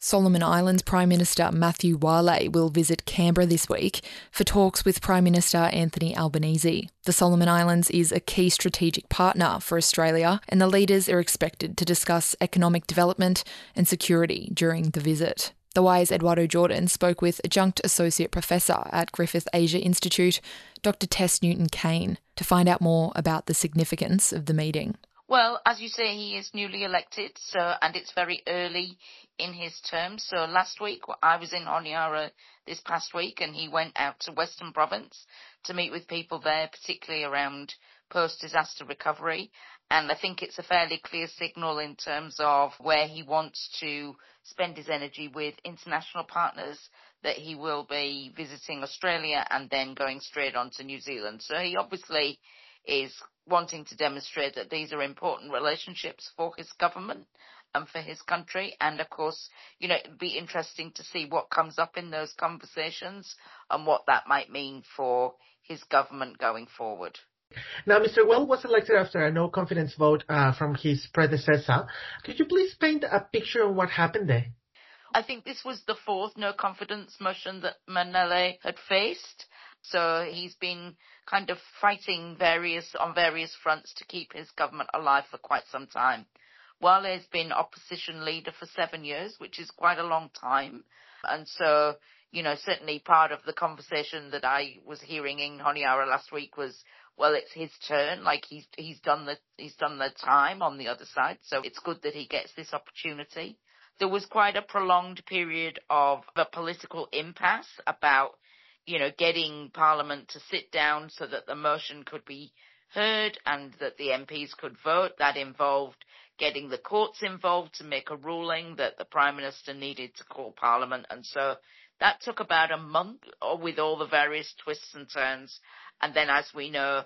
Solomon Islands Prime Minister Matthew Wale will visit Canberra this week for talks with Prime Minister Anthony Albanese. The Solomon Islands is a key strategic partner for Australia, and the leaders are expected to discuss economic development and security during the visit. The Wire's Eduardo Jordan spoke with Adjunct Associate Professor at Griffith Asia Institute, Dr Tess Newton-Cain, to find out more about the significance of the meeting. Well, as you say, he is newly elected, and it's very early in his term. So last week, I was in Honiara this past week, and he went out to Western Province to meet with people there, particularly around post-disaster recovery. And I think it's a fairly clear signal in terms of where he wants to spend his energy with international partners, that he will be visiting Australia and then going straight on to New Zealand. So he obviously is wanting to demonstrate that these are important relationships for his government and for his country. And of course, it'd be interesting to see what comes up in those conversations and what that might mean for his government going forward. Now, Mr. Wale was elected after a no-confidence vote from his predecessor. Could you please paint a picture of what happened there? I think this was the fourth no-confidence motion that Manele had faced. So he's been kind of fighting on various fronts to keep his government alive for quite some time. Wale has been opposition leader for 7 years, which is quite a long time. And so, certainly part of the conversation that I was hearing in Honiara last week was, well, it's his turn. Like he's done the time on the other side. So it's good that he gets this opportunity. There was quite a prolonged period of a political impasse about getting Parliament to sit down so that the motion could be heard and that the MPs could vote. That involved getting the courts involved to make a ruling that the Prime Minister needed to call Parliament. And so that took about a month with all the various twists and turns. And then, as we know,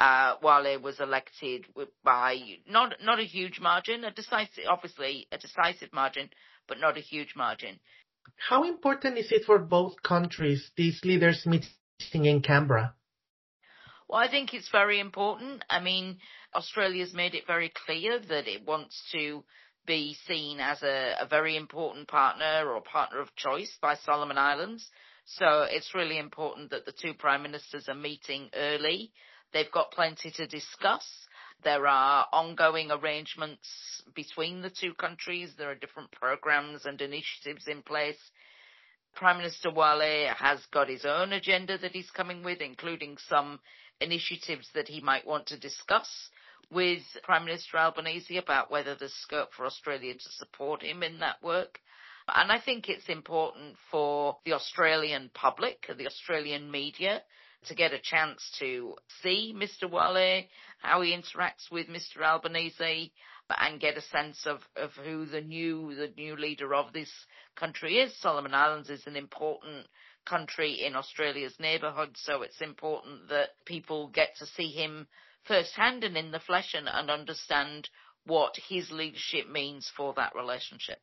Wale was elected by not a huge margin, a decisive margin, but not a huge margin. How important is it for both countries, these leaders meeting in Canberra? Well, I think it's very important. I mean, Australia's made it very clear that it wants to be seen as a very important partner or partner of choice by Solomon Islands. So it's really important that the two prime ministers are meeting early. They've got plenty to discuss. There are ongoing arrangements between the two countries. There are different programs and initiatives in place. Prime Minister Wale has got his own agenda that he's coming with, including some initiatives that he might want to discuss with Prime Minister Albanese about whether there's scope for Australia to support him in that work. And I think it's important for the Australian public, the Australian media, to get a chance to see Mr. Wale, how he interacts with Mr. Albanese, and get a sense of who the new leader of this country is. Solomon Islands is an important country in Australia's neighbourhood, so it's important that people get to see him firsthand and in the flesh and understand what his leadership means for that relationship.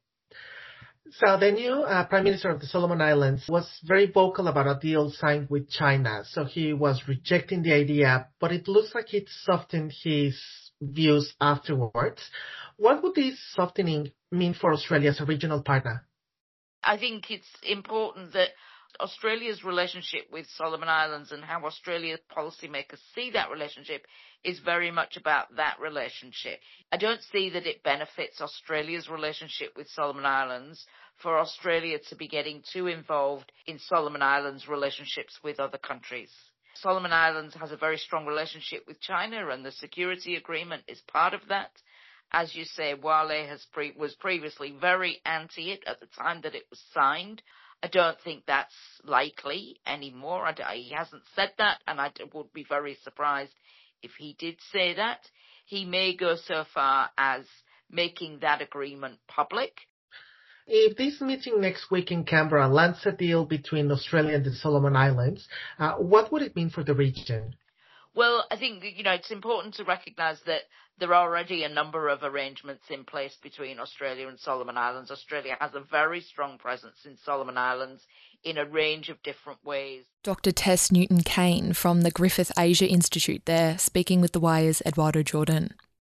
So the new Prime Minister of the Solomon Islands was very vocal about a deal signed with China. So he was rejecting the idea, but it looks like it softened his views afterwards. What would this softening mean for Australia as a regional partner? I think it's important that Australia's relationship with Solomon Islands and how Australia's policymakers see that relationship is very much about that relationship. I don't see that it benefits Australia's relationship with Solomon Islands for Australia to be getting too involved in Solomon Islands' relationships with other countries. Solomon Islands has a very strong relationship with China, and the security agreement is part of that. As you say, Wale was previously very anti it at the time that it was signed. I don't think that's likely anymore. He hasn't said that, and I would be very surprised if he did say that. He may go so far as making that agreement public. If this meeting next week in Canberra lands a deal between Australia and the Solomon Islands, what would it mean for the region? Well, I think, it's important to recognise that there are already a number of arrangements in place between Australia and Solomon Islands. Australia has a very strong presence in Solomon Islands in a range of different ways. Dr Tess Newton-Cain from the Griffith Asia Institute there, speaking with The Wire's Eduardo Jordan.